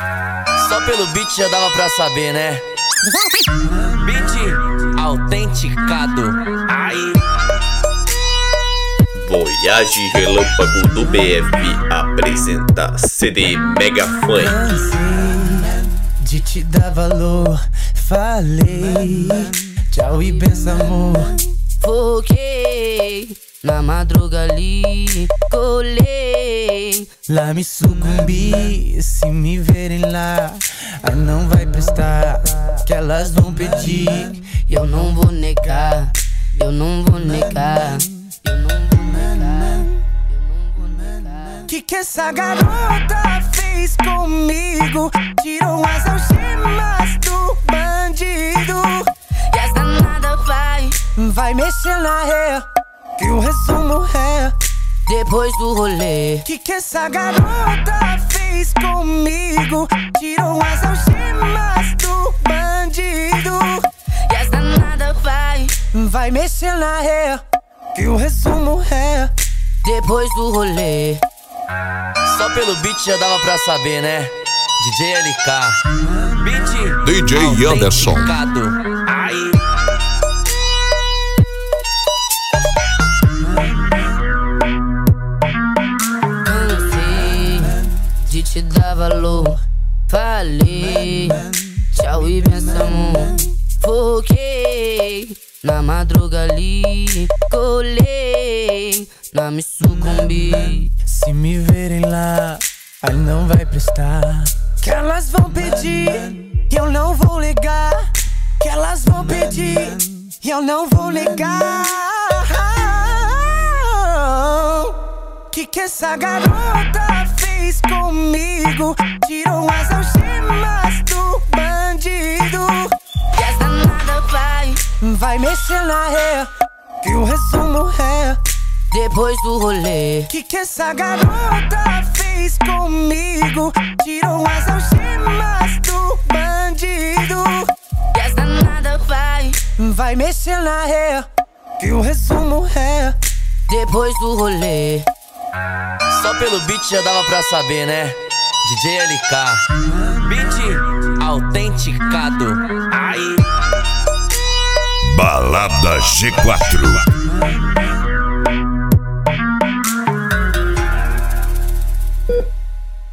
Só pelo beat já dava pra saber, né? Beat autenticado. Aí. Voyage Relâmpago do BF apresenta CD Mega Funk. Cansei de te dar valor, falei tchau e benção, amor. Foquei na madruga ali, colei. Lá me sucumbi, se me verem lá, aí não vai prestar, que elas vão pedir. E eu não vou negar, eu não vou negar, eu não vou negar, eu não vou negar. Que essa garota fez comigo? Tirou as algemas do bandido. E as danadas vai mexer na ré, que o resumo é depois do rolê. Que essa garota fez comigo? Tirou as algemas do bandido. E as danadas vai mexer na ré, que o resumo é depois do rolê. Só pelo beat já dava pra saber, né? DJ LK, beat DJ Anderson. Aí. Cansei de te dar valor, falei tchau e benção, amor. Foquei na madruga ali, colei. Lá me sucumbi. Se me verem lá, aí não vai prestar, que elas vão pedir e eu não vou ligar. Que elas vão pedir e eu não vou ligar. Que essa garota fez comigo? Tirou as algemas do bandido. E as danadas vai mexer na ré, que o resumo é depois do rolê. Que essa garota fez comigo? Tirou as algemas do bandido. E as danadas vai mexer na ré, que o resumo é depois do rolê. Só pelo beat já dava pra saber, né? DJ LK, beat autenticado. Aí. Balada G4.